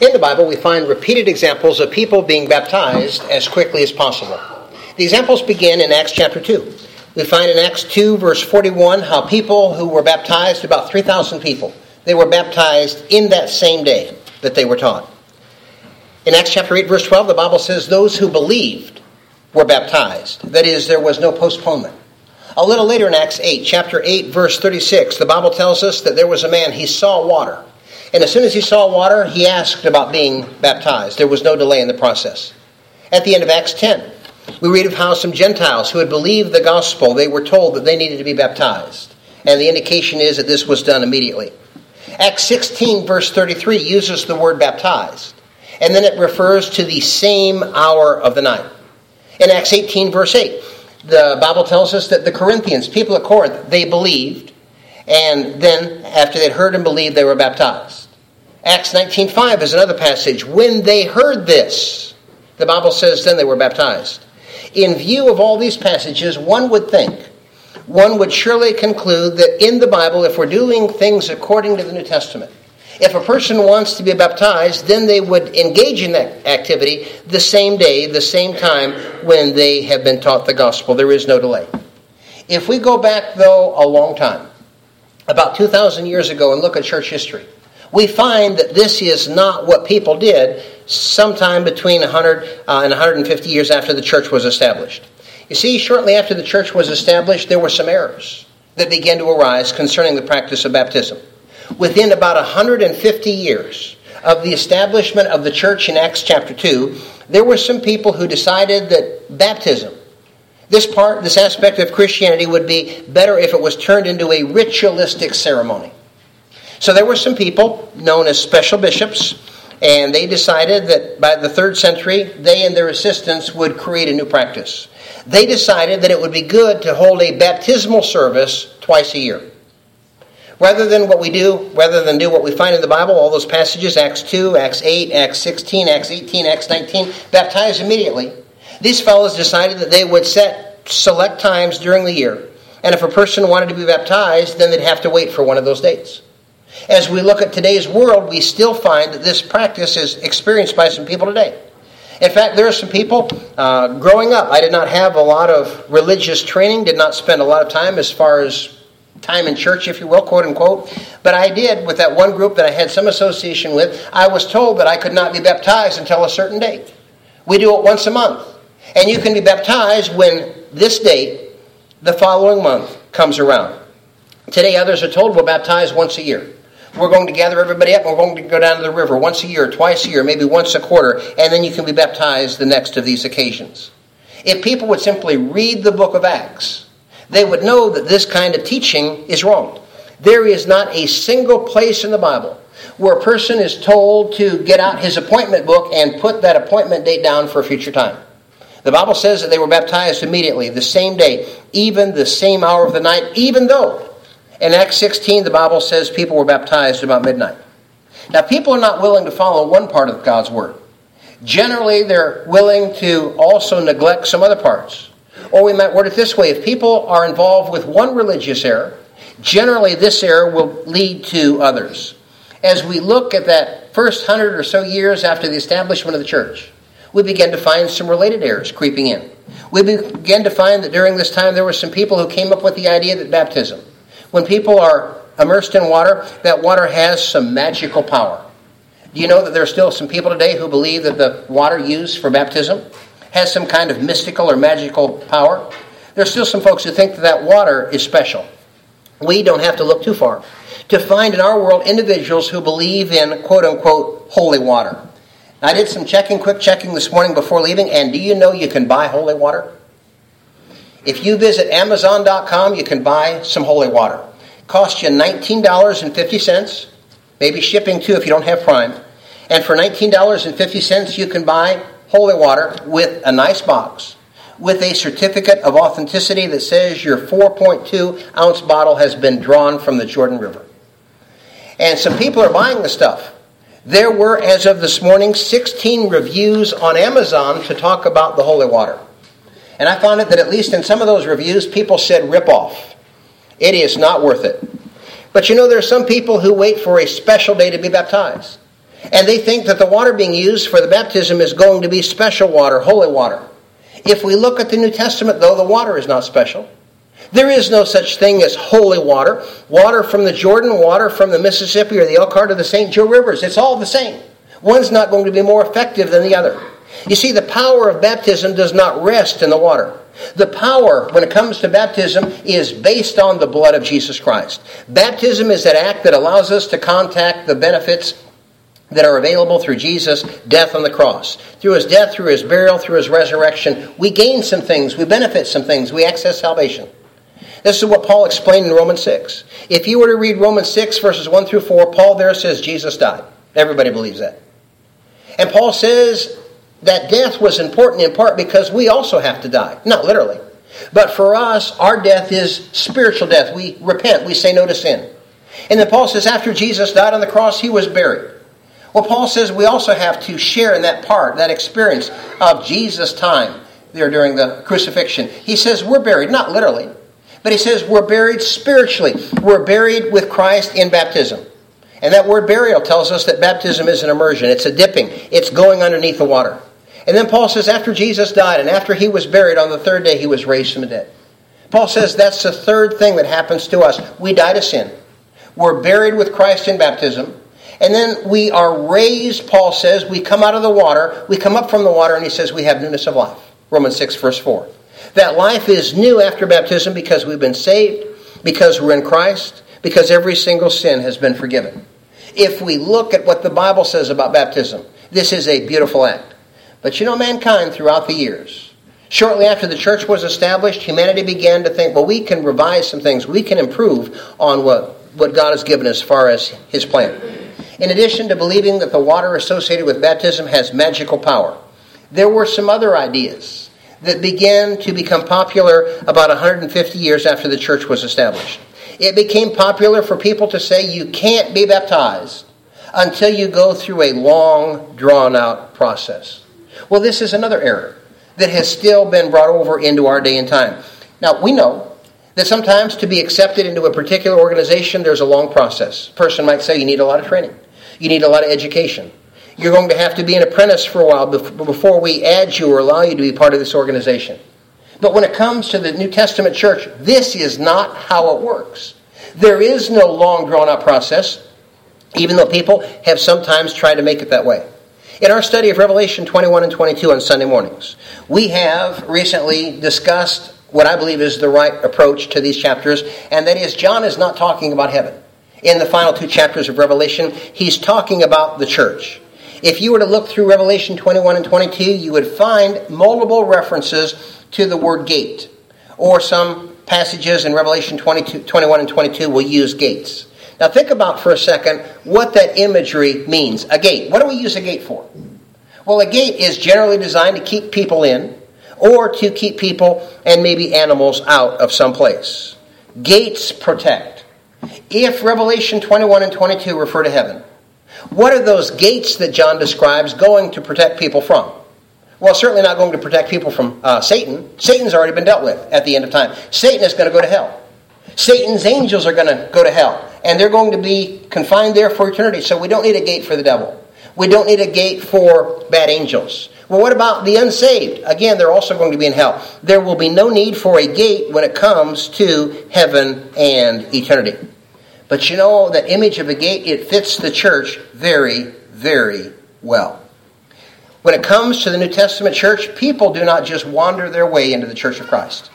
In the Bible, we find repeated examples of people being baptized as quickly as possible. The examples begin in Acts chapter 2. We find in Acts 2, verse 41, how people who were baptized, about 3,000 people, they were baptized in that same day that they were taught. In Acts chapter 8, verse 12, the Bible says those who believed were baptized. That is, there was no postponement. A little later in Acts 8, chapter 8, verse 36, the Bible tells us that there was a man, he saw water. And as soon as he saw water, he asked about being baptized. There was no delay in the process. At the end of Acts 10, we read of how some Gentiles who had believed the gospel, they were told that they needed to be baptized. And the indication is that this was done immediately. Acts 16, verse 33, uses the word baptized. And then it refers to the same hour of the night. In Acts 18, verse 8, the Bible tells us that the Corinthians, people at Corinth, they believed. And then, after they'd heard and believed, they were baptized. Acts 19:5 is another passage. When they heard this, the Bible says, then they were baptized. In view of all these passages, one would surely conclude that in the Bible, if we're doing things according to the New Testament, if a person wants to be baptized, then they would engage in that activity the same day, the same time when they have been taught the gospel. There is no delay. If we go back, though, a long time, about 2,000 years ago, and look at church history, we find that this is not what people did sometime between 100 and 150 years after the church was established. You see, shortly after the church was established, there were some errors that began to arise concerning the practice of baptism. Within about 150 years of the establishment of the church in Acts chapter 2, there were some people who decided that baptism, this aspect of Christianity, would be better if it was turned into a ritualistic ceremony. So there were some people known as special bishops, and they decided that by the 3rd century, they and their assistants would create a new practice. They decided that it would be good to hold a baptismal service twice a year. Rather than do what we find in the Bible, all those passages, Acts 2, Acts 8, Acts 16, Acts 18, Acts 19, baptize immediately. These fellows decided that they would set select times during the year. And if a person wanted to be baptized, then they'd have to wait for one of those dates. As we look at today's world, we still find that this practice is experienced by some people today. In fact, there are some people, growing up, I did not have a lot of religious training, did not spend a lot of time as far as time in church, if you will, quote unquote. But I did, with that one group that I had some association with, I was told that I could not be baptized until a certain date. We do it once a month. And you can be baptized when this date, the following month, comes around. Today, others are told we're baptized once a year. We're going to gather everybody up and we're going to go down to the river once a year, twice a year, maybe once a quarter, and then you can be baptized the next of these occasions. If people would simply read the book of Acts, they would know that this kind of teaching is wrong. There is not a single place in the Bible where a person is told to get out his appointment book and put that appointment date down for a future time. The Bible says that they were baptized immediately, the same day, even the same hour of the night, even though in Acts 16 the Bible says people were baptized about midnight. Now, people are not willing to follow one part of God's Word. Generally, they're willing to also neglect some other parts. Or we might word it this way: if people are involved with one religious error, generally this error will lead to others. As we look at that first 100 or so years after the establishment of the church, we begin to find some related errors creeping in. We begin to find that during this time there were some people who came up with the idea that baptism, when people are immersed in water, that water has some magical power. Do you know that there are still some people today who believe that the water used for baptism has some kind of mystical or magical power? There are still some folks who think that that water is special. We don't have to look too far to find in our world individuals who believe in quote-unquote holy water. I did some quick checking this morning before leaving, and do you know you can buy holy water? If you visit Amazon.com, you can buy some holy water. It costs you $19.50, maybe shipping too if you don't have Prime. And for $19.50, you can buy holy water with a nice box, with a certificate of authenticity that says your 4.2-ounce bottle has been drawn from the Jordan River. And some people are buying the stuff. There were, as of this morning, 16 reviews on Amazon to talk about the holy water. And I found it that at least in some of those reviews, people said rip off. It is not worth it. But you know, there are some people who wait for a special day to be baptized. And they think that the water being used for the baptism is going to be special water, holy water. If we look at the New Testament, though, the water is not special. There is no such thing as holy water. Water from the Jordan, water from the Mississippi or the Elkhart or the St. Joe rivers. It's all the same. One's not going to be more effective than the other. You see, the power of baptism does not rest in the water. The power, when it comes to baptism, is based on the blood of Jesus Christ. Baptism is that act that allows us to contact the benefits that are available through Jesus' death on the cross. Through his death, through his burial, through his resurrection, we gain some things, we benefit some things, we access salvation. This is what Paul explained in Romans 6. If you were to read Romans 6, verses 1 through 4, Paul there says Jesus died. Everybody believes that. And Paul says that death was important in part because we also have to die. Not literally. But for us, our death is spiritual death. We repent. We say no to sin. And then Paul says after Jesus died on the cross, he was buried. Well, Paul says we also have to share in that part, that experience of Jesus' time there during the crucifixion. He says we're buried, not literally, but he says we're buried spiritually. We're buried with Christ in baptism. And that word burial tells us that baptism is an immersion. It's a dipping. It's going underneath the water. And then Paul says after Jesus died and after he was buried, on the third day he was raised from the dead. Paul says that's the third thing that happens to us. We die to sin. We're buried with Christ in baptism. And then we are raised, Paul says. We come out of the water. We come up from the water, and he says we have newness of life. Romans 6, verse 4. That life is new after baptism because we've been saved, because we're in Christ, because every single sin has been forgiven. If we look at what the Bible says about baptism, this is a beautiful act. But you know, mankind throughout the years, shortly after the church was established, humanity began to think, well, we can revise some things. We can improve on what God has given as far as his plan. In addition to believing that the water associated with baptism has magical power, there were some other ideas that began to become popular about 150 years after the church was established. It became popular for people to say you can't be baptized until you go through a long, drawn-out process. Well, this is another error that has still been brought over into our day and time. Now, we know that sometimes to be accepted into a particular organization, there's a long process. A person might say you need a lot of training. You need a lot of education. You're going to have to be an apprentice for a while before we add you or allow you to be part of this organization. But when it comes to the New Testament church, this is not how it works. There is no long, drawn-out process, even though people have sometimes tried to make it that way. In our study of Revelation 21 and 22 on Sunday mornings, we have recently discussed what I believe is the right approach to these chapters, and that is John is not talking about heaven. In the final two chapters of Revelation, he's talking about the church. If you were to look through Revelation 21 and 22, you would find multiple references to the word gate. Or some passages in Revelation 21 and 22 will use gates. Now think about for a second what that imagery means. A gate. What do we use a gate for? Well, a gate is generally designed to keep people in or to keep people and maybe animals out of some place. Gates protect. If Revelation 21 and 22 refer to heaven, what are those gates that John describes going to protect people from? Well, certainly not going to protect people from Satan. Satan's already been dealt with at the end of time. Satan is going to go to hell. Satan's angels are going to go to hell. And they're going to be confined there for eternity. So we don't need a gate for the devil. We don't need a gate for bad angels. Well, what about the unsaved? Again, they're also going to be in hell. There will be no need for a gate when it comes to heaven and eternity. But you know, that image of a gate, it fits the church very, very well. When it comes to the New Testament church, people do not just wander their way into the church of Christ.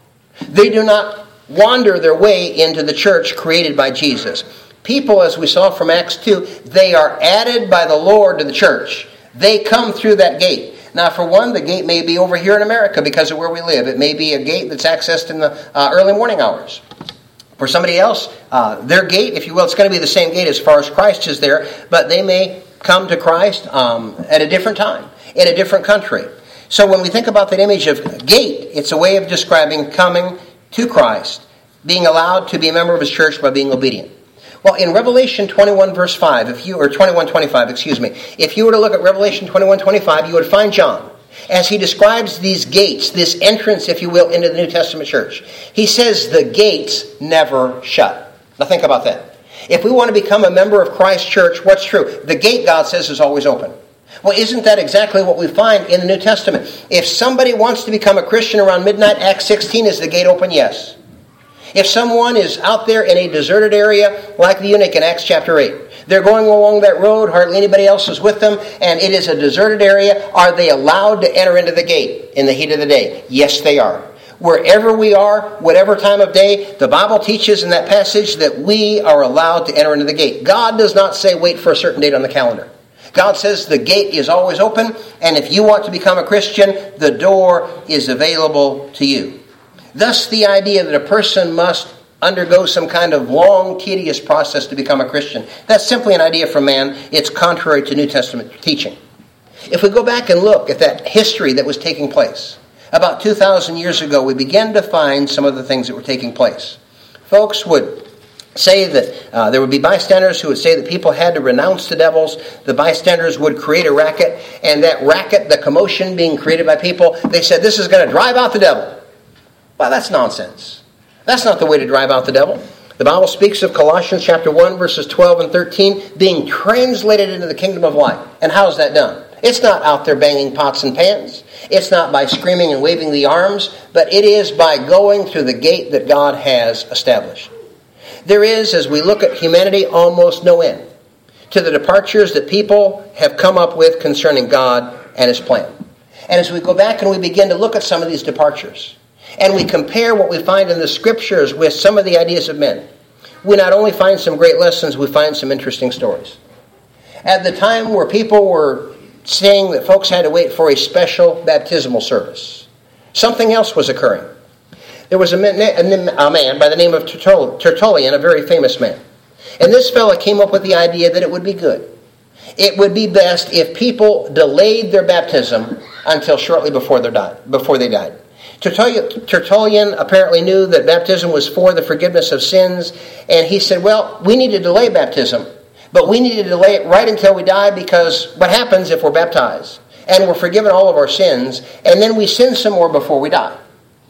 They do not wander their way into the church created by Jesus. People, as we saw from Acts 2, they are added by the Lord to the church. They come through that gate. Now, for one, the gate may be over here in America because of where we live. It may be a gate that's accessed in the early morning hours. For somebody else, their gate, if you will, it's going to be the same gate as far as Christ is there, but they may come to Christ at a different time, in a different country. So when we think about that image of gate, it's a way of describing coming to Christ, being allowed to be a member of his church by being obedient. Well, in Revelation 21 verse 5, if you were to look at Revelation 21:25, you would find John as he describes these gates, this entrance, if you will, into the New Testament church. He says the gates never shut. Now think about that. If we want to become a member of Christ's church, what's true? The gate, God says, is always open. Well, isn't that exactly what we find in the New Testament? If somebody wants to become a Christian around midnight, Acts 16, is the gate open? Yes. If someone is out there in a deserted area, like the eunuch in Acts chapter 8, they're going along that road, hardly anybody else is with them, and it is a deserted area, are they allowed to enter into the gate in the heat of the day? Yes, they are. Wherever we are, whatever time of day, the Bible teaches in that passage that we are allowed to enter into the gate. God does not say wait for a certain date on the calendar. God says the gate is always open, and if you want to become a Christian, the door is available to you. Thus, the idea that a person must undergo some kind of long, tedious process to become a Christian, that's simply an idea from man. It's contrary to New Testament teaching. If we go back and look at that history that was taking place, about 2,000 years ago, we began to find some of the things that were taking place. Folks would say that there would be bystanders who would say that people had to renounce the devils. The bystanders would create a racket, and that racket, the commotion being created by people, they said, this is going to drive out the devil. Well, that's nonsense. That's not the way to drive out the devil. The Bible speaks of Colossians chapter 1, verses 12 and 13, being translated into the kingdom of light. And how is that done? It's not out there banging pots and pans. It's not by screaming and waving the arms, but it is by going through the gate that God has established. There is, as we look at humanity, almost no end to the departures that people have come up with concerning God and His plan. And as we go back and we begin to look at some of these departures, and we compare what we find in the Scriptures with some of the ideas of men, we not only find some great lessons, we find some interesting stories. At the time where people were saying that folks had to wait for a special baptismal service, something else was occurring. There was a man by the name of Tertullian, a very famous man. And this fellow came up with the idea that it would be good. It would be best if people delayed their baptism until shortly before they died. Tertullian apparently knew that baptism was for the forgiveness of sins, and he said, well, we need to delay baptism, but we need to delay it right until we die, because what happens if we're baptized and we're forgiven all of our sins, and then we sin some more before we die?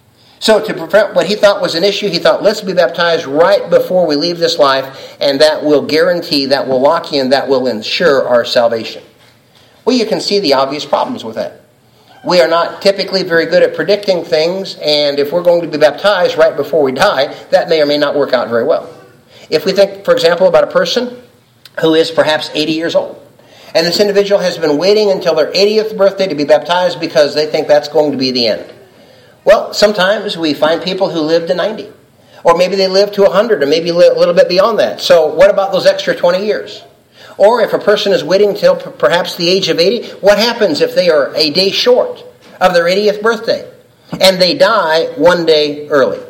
So to prevent what he thought was an issue, he thought, let's be baptized right before we leave this life, and that will guarantee, that will lock in, that will ensure our salvation. Well, you can see the obvious problems with that. We are not typically very good at predicting things, and if we're going to be baptized right before we die, that may or may not work out very well. If we think, for example, about a person who is perhaps 80 years old, and this individual has been waiting until their 80th birthday to be baptized because they think that's going to be the end. Well, sometimes we find people who live to 90, or maybe they live to 100, or maybe a little bit beyond that. So what about those extra 20 years? Or if a person is waiting until perhaps the age of 80, what happens if they are a day short of their 80th birthday and they die one day early?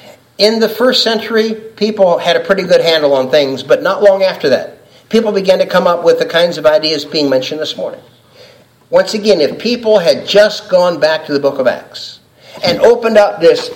In the first century, people had a pretty good handle on things, but not long after that, people began to come up with the kinds of ideas being mentioned this morning. Once again, if people had just gone back to the book of Acts and opened up this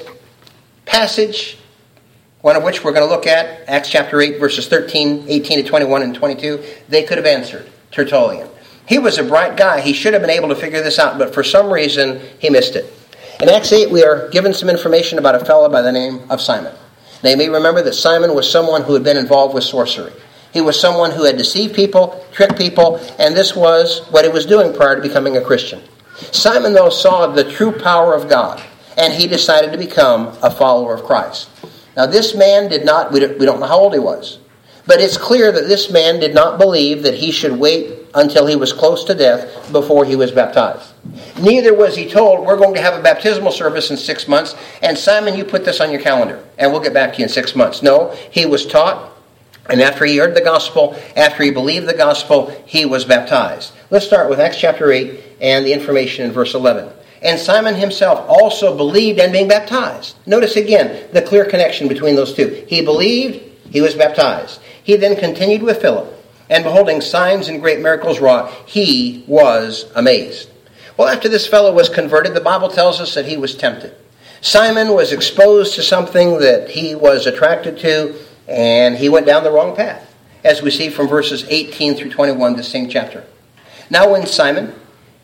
passage, one of which we're going to look at, Acts chapter 8, verses 13, 18 to 21 and 22, they could have answered Tertullian. He was a bright guy. He should have been able to figure this out, but for some reason, he missed it. In Acts 8, we are given some information about a fellow by the name of Simon. Now, you may remember that Simon was someone who had been involved with sorcery. He was someone who had deceived people, tricked people, and this was what he was doing prior to becoming a Christian. Simon, though, saw the true power of God, and he decided to become a follower of Christ. Now, this man did not, we don't know how old he was, but it's clear that this man did not believe that he should wait until he was close to death before he was baptized. Neither was he told, we're going to have a baptismal service in 6 months, and Simon, you put this on your calendar, and we'll get back to you in 6 months. No, he was taught, and after he heard the gospel, after he believed the gospel, he was baptized. Let's start with Acts chapter 8 and the information in verse 11. And Simon himself also believed and being baptized. Notice again the clear connection between those two. He believed, he was baptized. He then continued with Philip, and beholding signs and great miracles wrought, he was amazed. Well, after this fellow was converted, the Bible tells us that he was tempted. Simon was exposed to something that he was attracted to, and he went down the wrong path, as we see from verses 18 through 21, the same chapter. Now when Simon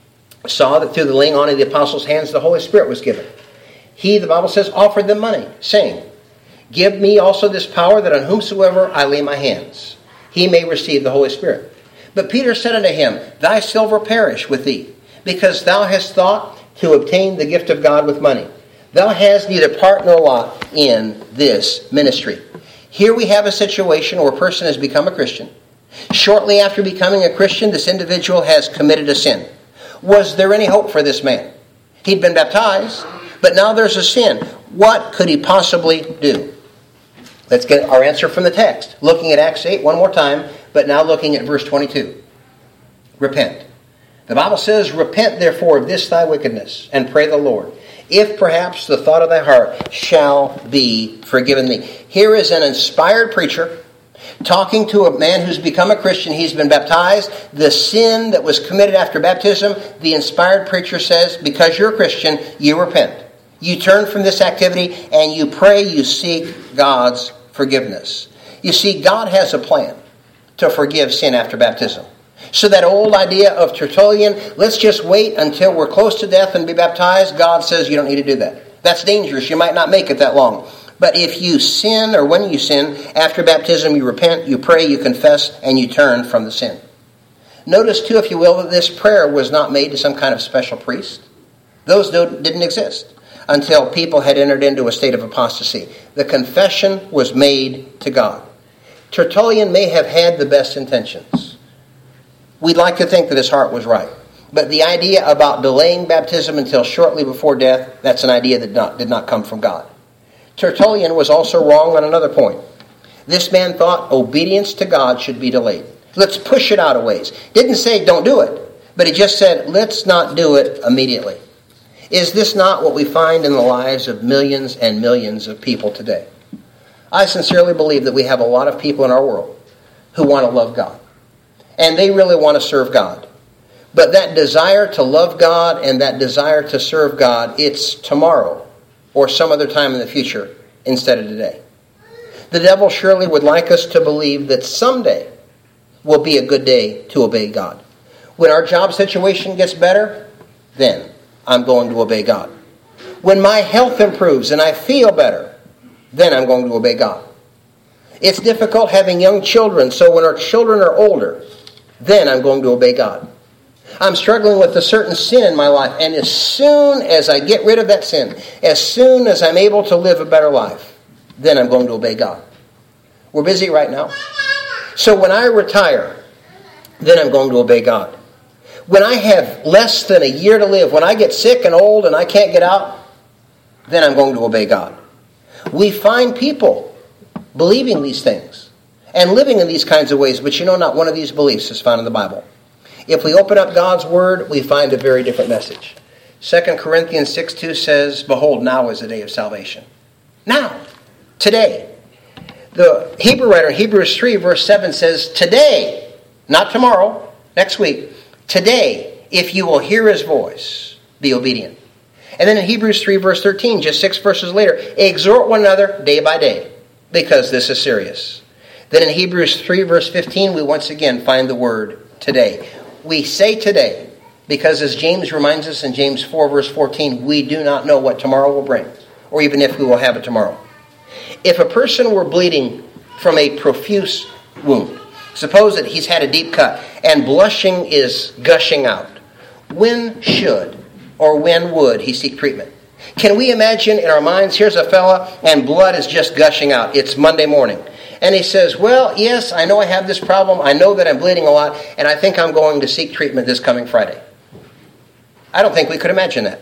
saw that through the laying on of the apostles' hands the Holy Spirit was given, he, the Bible says, offered them money, saying, Give me also this power, that on whomsoever I lay my hands, he may receive the Holy Spirit. But Peter said unto him, Thy silver perish with thee, because thou hast thought to obtain the gift of God with money. Thou hast neither part nor lot in this ministry. Here we have a situation where a person has become a Christian. Shortly after becoming a Christian, this individual has committed a sin. Was there any hope for this man? He'd been baptized, but now there's a sin. What could he possibly do? Let's get our answer from the text. Looking at Acts 8 one more time, but now looking at verse 22. Repent. The Bible says, Repent therefore of this thy wickedness, and pray the Lord, if perhaps the thought of thy heart shall be forgiven thee. Here is an inspired preacher talking to a man who's become a Christian. He's been baptized. The sin that was committed after baptism, the inspired preacher says, because you're a Christian, you repent. You turn from this activity and you pray, you seek God's forgiveness. You see, God has a plan to forgive sin after baptism. So that old idea of Tertullian, let's just wait until we're close to death and be baptized, God says you don't need to do that. That's dangerous. You might not make it that long. But if you sin, or when you sin, after baptism you repent, you pray, you confess, and you turn from the sin. Notice too, if you will, that this prayer was not made to some kind of special priest. Those didn't exist until people had entered into a state of apostasy. The confession was made to God. Tertullian may have had the best intentions. We'd like to think that his heart was right. But the idea about delaying baptism until shortly before death, that's an idea that did not come from God. Tertullian was also wrong on another point. This man thought obedience to God should be delayed. Let's push it out a ways. Didn't say don't do it, but he just said let's not do it immediately. Is this not what we find in the lives of millions and millions of people today? I sincerely believe that we have a lot of people in our world who want to love God. And they really want to serve God. But that desire to love God and that desire to serve God, it's tomorrow or some other time in the future instead of today. The devil surely would like us to believe that someday will be a good day to obey God. When our job situation gets better, then I'm going to obey God. When my health improves and I feel better, then I'm going to obey God. It's difficult having young children, so when our children are older, then I'm going to obey God. I'm struggling with a certain sin in my life, and as soon as I get rid of that sin, as soon as I'm able to live a better life, then I'm going to obey God. We're busy right now. So when I retire, then I'm going to obey God. When I have less than a year to live, when I get sick and old and I can't get out, then I'm going to obey God. We find people believing these things and living in these kinds of ways, but you know, not one of these beliefs is found in the Bible. If we open up God's Word, we find a very different message. 2 Corinthians 6:2 says, Behold, now is the day of salvation. Now, today. The Hebrew writer in Hebrews 3 verse 7 says, Today, not tomorrow, next week, today, if you will hear His voice, be obedient. And then in Hebrews 3 verse 13, just 6 verses later, exhort one another day by day, because this is serious. Then in Hebrews 3 verse 15, we once again find the word today. We say today, because as James reminds us in James 4 verse 14, we do not know what tomorrow will bring, or even if we will have it tomorrow. If a person were bleeding from a profuse wound, suppose that he's had a deep cut and blushing is gushing out, when should or when would he seek treatment? Can we imagine in our minds, here's a fella and blood is just gushing out. It's Monday morning. And he says, well, yes, I know I have this problem. I know that I'm bleeding a lot, and I think I'm going to seek treatment this coming Friday. I don't think we could imagine that.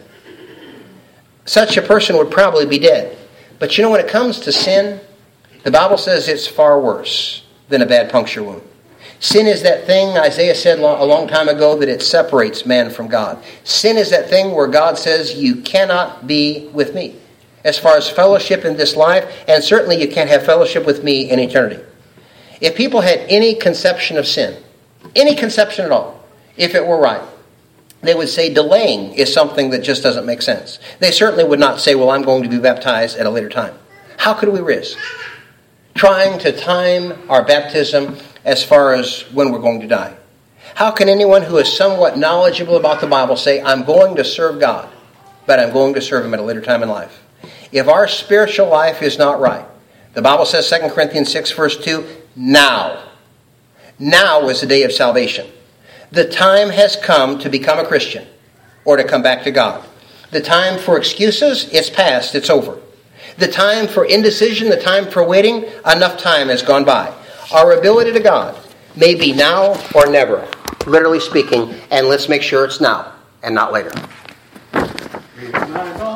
Such a person would probably be dead. But you know, when it comes to sin, the Bible says it's far worse than a bad puncture wound. Sin is that thing, Isaiah said a long time ago, that it separates man from God. Sin is that thing where God says, you cannot be with me as far as fellowship in this life, and certainly you can't have fellowship with me in eternity. If people had any conception of sin, any conception at all, if it were right, they would say delaying is something that just doesn't make sense. They certainly would not say, well, I'm going to be baptized at a later time. How could we risk trying to time our baptism as far as when we're going to die? How can anyone who is somewhat knowledgeable about the Bible say, I'm going to serve God, but I'm going to serve Him at a later time in life? If our spiritual life is not right, The Bible says, 2 Corinthians 6, verse 2, now. Now is the day of salvation. The time has come to become a Christian or to come back to God. The time for excuses, it's past, it's over. The time for indecision, the time for waiting, enough time has gone by. Our ability to God may be now or never, literally speaking, and let's make sure it's now and not later.